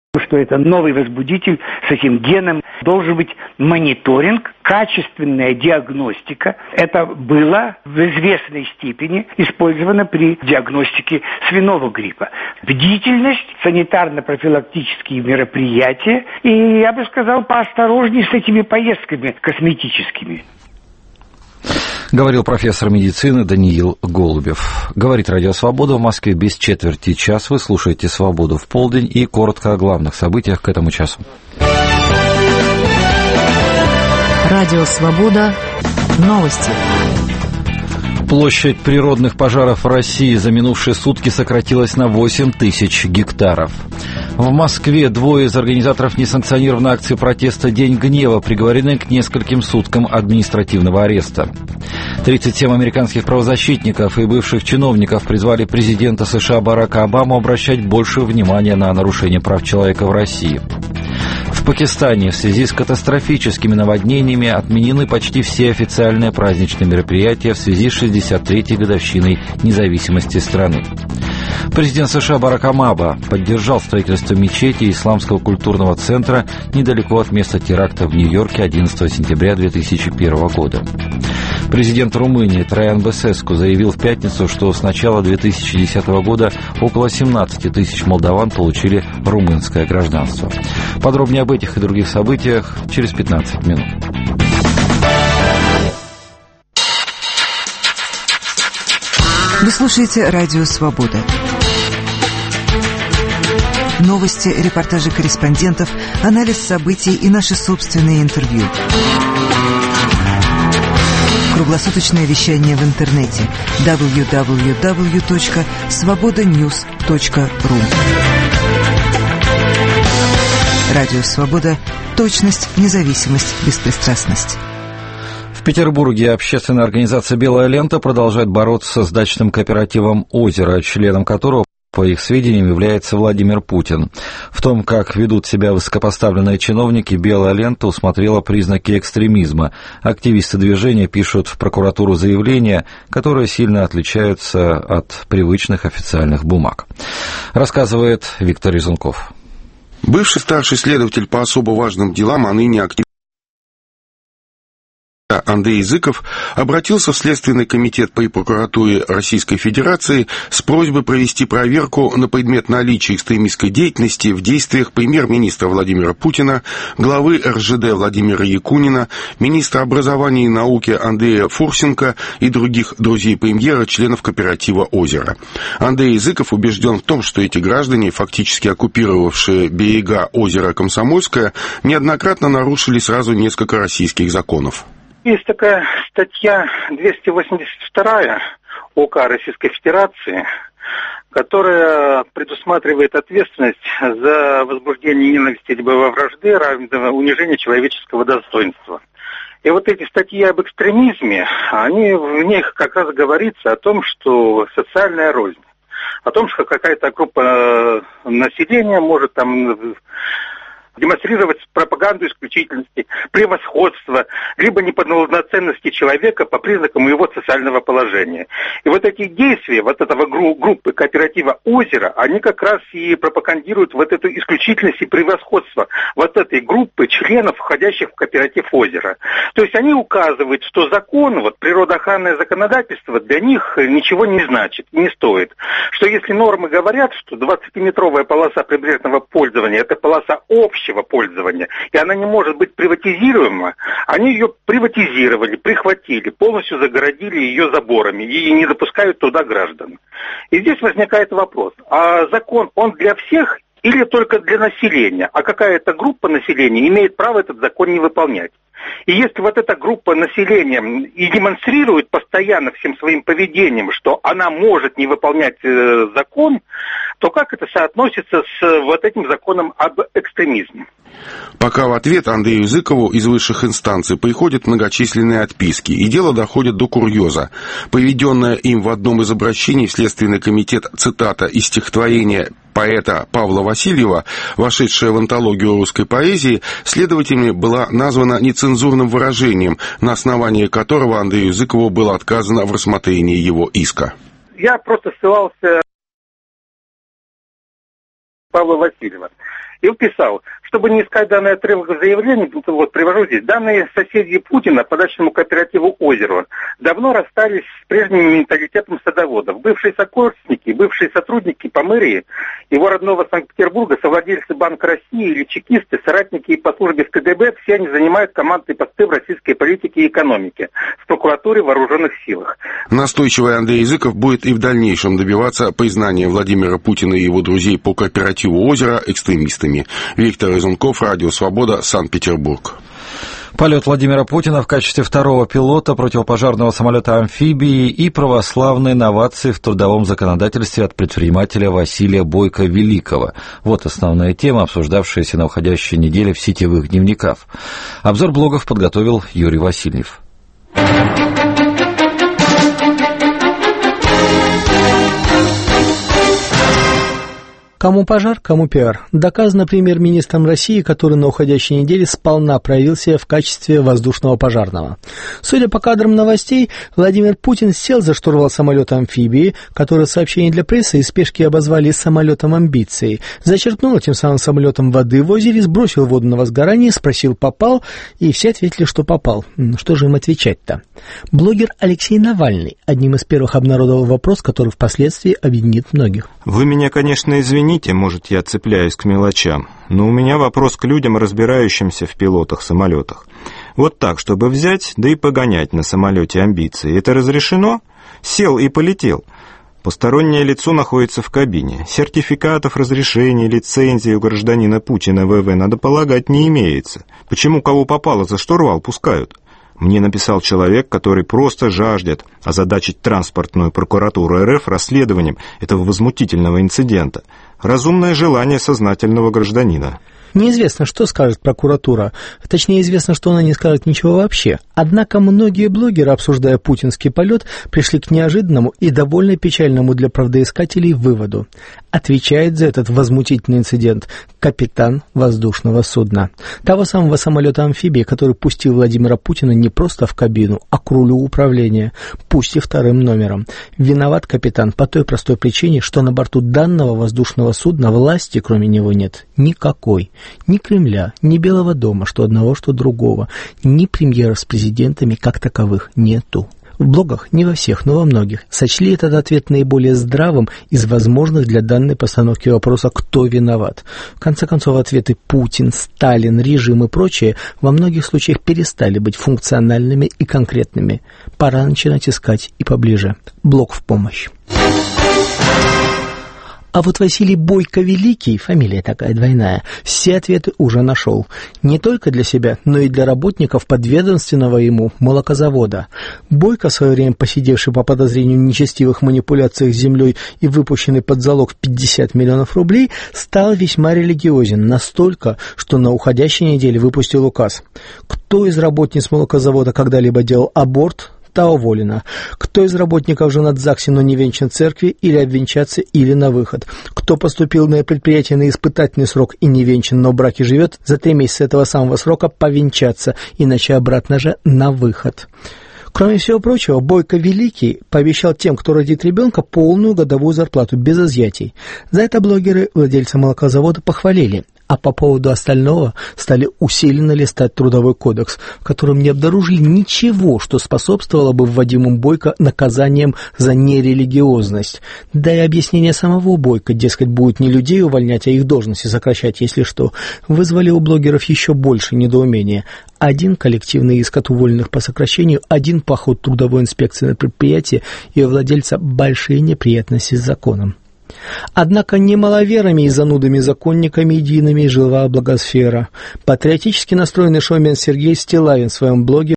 Q: что это новый возбудитель с этим геном. Должен быть мониторинг, качественная диагностика. Это было в известной степени использовано при диагностике свиного гриппа. Бдительность, санитарно-профилактические мероприятия и, я бы сказал, поосторожнее с этими поездками косметическими.
A: Говорил профессор медицины Даниил Голубев. Говорит Радио Свобода. В Москве без четверти час. Вы слушаете «Свободу в полдень» и коротко о главных событиях к этому часу.
I: Радио Свобода. Новости.
A: Площадь природных пожаров в России за минувшие сутки сократилась на восемь тысяч гектаров. В Москве двое из организаторов несанкционированной акции протеста «День гнева» приговорены к нескольким суткам административного ареста. тридцать семь американских правозащитников и бывших чиновников призвали президента США Барака Обаму обращать больше внимания на нарушение прав человека в России. В Пакистане в связи с катастрофическими наводнениями отменены почти все официальные праздничные мероприятия в связи с шестьдесят третьей годовщиной независимости страны. Президент США Барак Обама поддержал строительство мечети и исламского культурного центра недалеко от места теракта в Нью-Йорке одиннадцатого сентября две тысячи первого года. Президент Румынии Траян Бесеску заявил в пятницу, что с начала две тысячи десятого года около семнадцать тысяч молдаван получили румынское гражданство. Подробнее об этих и других событиях через пятнадцать минут.
P: Вы слушаете Радио Свобода. Новости, репортажи корреспондентов, анализ событий и наши собственные интервью. Круглосуточное вещание в интернете дабл ю дабл ю дабл ю точка свобода ньюс точка ру. Радио Свобода. Точность, независимость, беспристрастность.
A: В Петербурге общественная организация «Белая лента» продолжает бороться с дачным кооперативом «Озеро», членом которого, по их сведениям, является Владимир Путин. В том, как ведут себя высокопоставленные чиновники, «Белая лента» усмотрела признаки экстремизма. Активисты движения пишут в прокуратуру заявления, которые сильно отличаются от привычных официальных бумаг. Рассказывает Виктор Резунков.
S: Бывший старший следователь по особо важным делам, а ныне активист Андрей Языков обратился в Следственный комитет при прокуратуре Российской Федерации с просьбой провести проверку на предмет наличия экстремистской деятельности в действиях премьер-министра Владимира Путина, главы эр жэ дэ Владимира Якунина, министра образования и науки Андрея Фурсенко и других друзей премьера, членов кооператива «Озеро». Андрей Языков убежден в том, что эти граждане, фактически оккупировавшие берега озера Комсомольское, неоднократно нарушили сразу несколько российских законов.
T: Есть такая статья двести восемьдесят два УК Российской Федерации, которая предусматривает ответственность за возбуждение ненависти либо вражды, равенство, унижение человеческого достоинства. И вот эти статьи об экстремизме, они, в них как раз говорится о том, что социальная рознь, о том, что какая-то группа населения может там демонстрировать пропаганду исключительности, превосходства, либо неполноценности человека по признакам его социального положения. И вот эти действия вот этого гру- группы кооператива «Озеро», они как раз и пропагандируют вот эту исключительность и превосходство вот этой группы членов, входящих в кооператив «Озеро». То есть они указывают, что закон, вот природоохранное законодательство для них ничего не значит, не стоит. Что если нормы говорят, что двадцатиметровая полоса прибрежного пользования – это полоса общая, пользования, и она не может быть приватизируема, они ее приватизировали, прихватили, полностью загородили ее заборами и не допускают туда граждан. И здесь возникает вопрос, а закон, он для всех или только для населения, а какая-то группа населения имеет право этот закон не выполнять? И если вот эта группа населения и демонстрирует постоянно всем своим поведением, что она может не выполнять э, закон, то как это соотносится с вот этим законом об экстремизме?
S: Пока в ответ Андрею Языкову из высших инстанций приходят многочисленные отписки, и дело доходит до курьеза. Приведенная им в одном из обращений в Следственный комитет цитата из стихотворения поэта Павла Васильева, вошедшая в антологию русской поэзии, следователями была названа нецензурным выражением, на основании которого Андрею Языкову было отказано в рассмотрении его иска.
T: Я просто ссылался на Павла Васильева. И писал, чтобы не искать данный отрывок заявлений, вот привожу здесь, данные соседи Путина по дачному кооперативу «Озеро» давно расстались с прежним менталитетом садоводов. Бывшие сокурсники, бывшие сотрудники по мэрии его родного Санкт-Петербурга, совладельцы Банка России или чекисты, соратники по службе в КГБ, все они занимают командные посты в российской политике и экономике, в прокуратуре, вооруженных силах.
S: Настойчивый Андрей Языков будет и в дальнейшем добиваться признания Владимира Путина и его друзей по кооперативу «Озеро» экстремистами. Виктор Изунков, Радио Свобода, Санкт-Петербург.
A: Полет Владимира Путина в качестве второго пилота противопожарного самолета-амфибии и православные новации в трудовом законодательстве от предпринимателя Василия Бойко-Великого. Вот основная тема, обсуждавшаяся на уходящей неделе в сетевых дневниках. Обзор блогов подготовил Юрий Васильев.
U: Кому пожар, кому пиар. Доказано премьер-министром России, который на уходящей неделе сполна проявил себя в качестве воздушного пожарного. Судя по кадрам новостей, Владимир Путин сел за штурвал самолета-амфибии, который в сообщении для прессы из спешки обозвали самолетом амбиции, зачерпнул этим самым самолетом воды в озере, сбросил воду на возгорание, спросил «попал?», и все ответили, что попал. Что же им отвечать-то? Блогер Алексей Навальный одним из первых обнародовал вопрос, который впоследствии объединит многих.
V: Вы меня, конечно, извините, может, я цепляюсь к мелочам, но у меня вопрос к людям, разбирающимся в пилотах-самолетах. Вот так, чтобы взять, да и погонять на самолете амбиции, это разрешено? Сел и полетел. Постороннее лицо находится в кабине. Сертификатов, разрешений, лицензий у гражданина Путина ВВ, надо полагать, не имеется. Почему кого попало за штурвал пускают? Мне написал человек, который просто жаждет озадачить транспортную прокуратуру РФ расследованием этого возмутительного инцидента. Разумное желание сознательного гражданина.
U: Неизвестно, что скажет прокуратура. Точнее, известно, что она не скажет ничего вообще. Однако многие блогеры, обсуждая путинский полет, пришли к неожиданному и довольно печальному для правдоискателей выводу. Отвечает за этот возмутительный инцидент капитан воздушного судна. Того самого самолета-амфибии, который пустил Владимира Путина не просто в кабину, а к рулю управления, пусть и вторым номером. Виноват капитан по той простой причине, что на борту данного воздушного судна власти, кроме него, нет никакой. Ни Кремля, ни Белого дома, что одного, что другого, ни премьеров с президентами как таковых нету. В блогах, не во всех, но во многих, сочли этот ответ наиболее здравым из возможных для данной постановки вопроса «кто виноват?». В конце концов, ответы «Путин», «Сталин», «режим» и прочее во многих случаях перестали быть функциональными и конкретными. Пора начинать искать и поближе. Блог в помощь. А вот Василий Бойко-Великий, фамилия такая двойная, все ответы уже нашел. Не только для себя, но и для работников подведомственного ему молокозавода. Бойко, в свое время посидевший по подозрению в нечестивых манипуляциях с землей и выпущенный под залог в пятьдесят миллионов рублей, стал весьма религиозен, настолько, что на уходящей неделе выпустил указ. Кто из работниц молокозавода когда-либо делал аборт, та уволена. Кто из работников женат в ЗАГСе, но не венчан в церкви, или обвенчаться, или на выход. Кто поступил на предприятие на испытательный срок и не венчан, но в браке живет, за три месяца этого самого срока повенчаться, иначе обратно же на выход. Кроме всего прочего, Бойко-Великий пообещал тем, кто родит ребенка, полную годовую зарплату без изъятий. За это блогеры, владельцы молокозавода, похвалили. А по поводу остального стали усиленно листать Трудовой кодекс, в котором не обнаружили ничего, что способствовало бы вводимым Бойко наказанием за нерелигиозность. Да и объяснение самого Бойко, дескать, будет не людей увольнять, а их должности сокращать, если что, вызвали у блогеров еще больше недоумения. Один коллективный иск от уволенных по сокращению, один поход трудовой инспекции на предприятие и у владельца большие неприятности с законом. Однако не маловерами и занудами-законниками едиными жила благосфера. Патриотически настроенный шоумен Сергей Стилавин в своем блоге.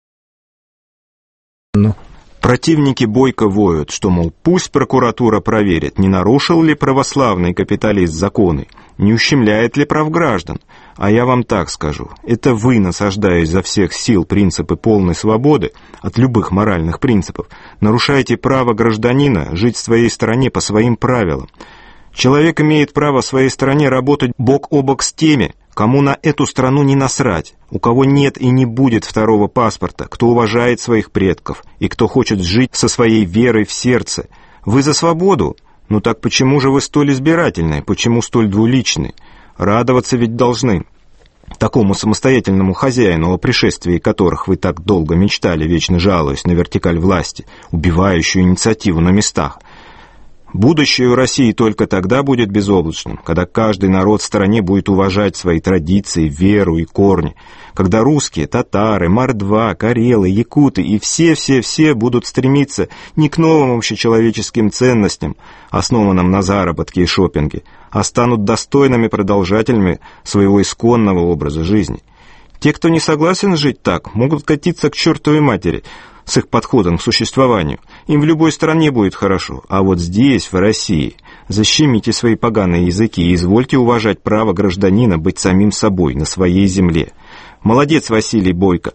V: Противники Бойко воют, что, мол, пусть прокуратура проверит, не нарушил ли православный капиталист законы, не ущемляет ли прав граждан. А я вам так скажу, это вы, насаждая изо всех сил принципы полной свободы от любых моральных принципов, нарушаете право гражданина жить в своей стране по своим правилам. Человек имеет право в своей стране работать бок о бок с теми, кому на эту страну не насрать, у кого нет и не будет второго паспорта, кто уважает своих предков и кто хочет жить со своей верой в сердце. Вы за свободу? Ну так почему же вы столь избирательны, почему столь двуличны? Радоваться ведь должны. Такому самостоятельному хозяину, о пришествии которых вы так долго мечтали, вечно жалуясь на вертикаль власти, убивающую инициативу на местах. Будущее у России только тогда будет безоблачным, когда каждый народ в стране будет уважать свои традиции, веру и корни, когда русские, татары, мордва, карелы, якуты и все-все-все будут стремиться не к новым общечеловеческим ценностям, основанным на заработке и шопинге, а станут достойными продолжателями своего исконного образа жизни. Те, кто не согласен жить так, могут катиться к чертовой матери с их подходом к существованию. Им в любой стране будет хорошо, а вот здесь, в России, защемите свои поганые языки и извольте уважать право гражданина быть самим собой на своей земле. Молодец, Василий Бойко.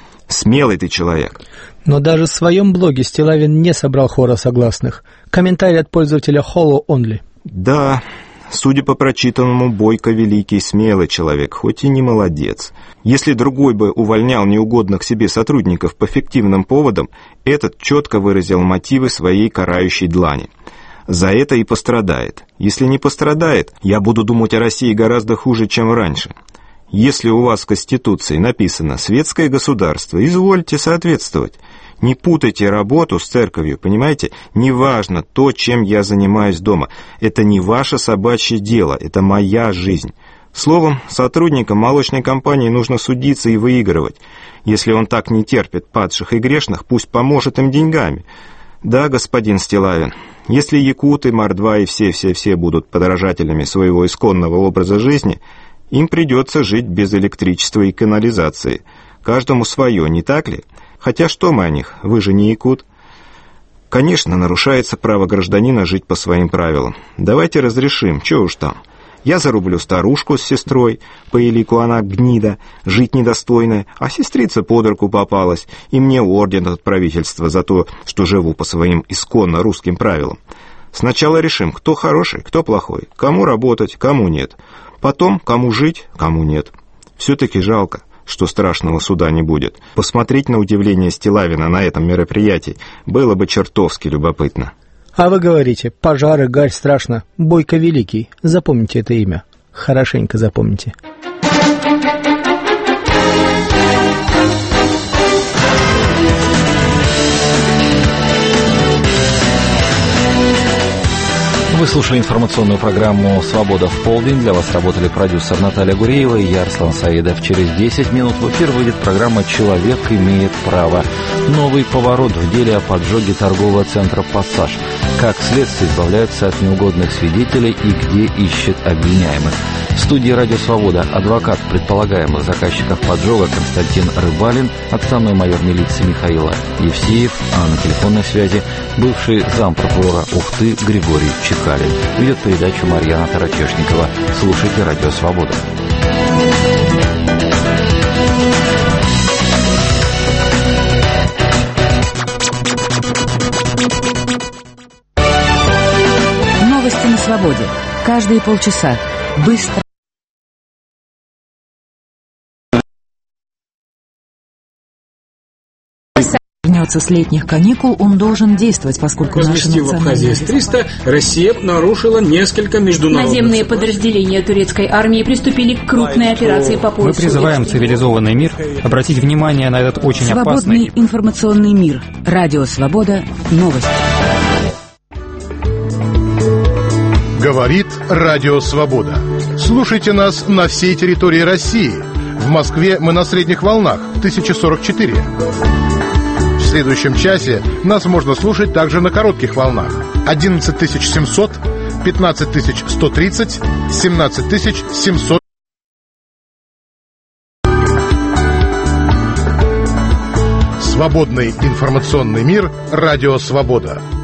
V: Смелый ты человек.
U: Но даже в своем блоге Стилавин не собрал хора согласных. Комментарий от пользователя Hollow Only.
V: Да, судя по прочитанному, Бойко великий, смелый человек, хоть и не молодец. Если другой бы увольнял неугодных себе сотрудников по фиктивным поводам, этот четко выразил мотивы своей карающей длани. За это и пострадает. Если не пострадает, я буду думать о России гораздо хуже, чем раньше. Если у вас в Конституции написано «светское государство», извольте соответствовать. Не путайте работу с церковью, понимаете? Неважно то, чем я занимаюсь дома. Это не ваше собачье дело, это моя жизнь. Словом, сотрудникам молочной компании нужно судиться и выигрывать. Если он так не терпит падших и грешных, пусть поможет им деньгами. Да, господин Стилавин, если якуты, мордва и все-все-все будут подражателями своего исконного образа жизни, им придется жить без электричества и канализации. Каждому свое, не так ли? Хотя что мы о них, вы же не якут. Конечно, нарушается право гражданина жить по своим правилам. Давайте разрешим, чего уж там. Я зарублю старушку с сестрой, по элику она гнида, жить недостойная, а сестрица под руку попалась, и мне орден от правительства за то, что живу по своим исконно русским правилам. Сначала решим, кто хороший, кто плохой, кому работать, кому нет. Потом, кому жить, кому нет. Все-таки жалко, что страшного суда не будет. Посмотреть на удивление Стилавина на этом мероприятии было бы чертовски любопытно.
U: А вы говорите, пожары, гарь, страшно. Бойко великий. Запомните это имя. Хорошенько запомните.
A: Вы слушали информационную программу «Свобода в полдень». Для вас работали продюсер Наталья Гуреева и я, Арслан Саидов. Через десять минут в эфир выйдет программа «Человек имеет право». Новый поворот в деле о поджоге торгового центра «Пассаж». Как следствие избавляется от неугодных свидетелей и где ищет обвиняемых. В студии «Радио Свобода» адвокат предполагаемых заказчиков поджога Константин Рыбалин, отставной майор милиции Михаил Евсеев, а на телефонной связи бывший зампрокурора Ухты Григорий Чекалин. Ведет передачу Марьяна Тарачешникова. Слушайте «Радио Свобода».
P: Новости на свободе. Каждые полчаса. Быстро. Вернется с летних каникул, он должен действовать, поскольку
C: Разместив в Абхазии эс триста, Россия нарушила несколько международных...
D: Наземные подразделения турецкой армии приступили к крупной операции по поиску...
W: Мы призываем цивилизованный мир обратить внимание на этот очень
P: Свободный
W: опасный...
P: Свободный информационный мир. Радио Свобода. Новости.
X: Говорит Радио Свобода. Слушайте нас на всей территории России. В Москве мы на средних волнах тысяча сорок четыре. В следующем часе нас можно слушать также на коротких волнах одиннадцать тысяч семьсот, пятнадцать тысяч сто тридцать, семнадцать тысяч семьсот. Свободный информационный мир. Радио Свобода.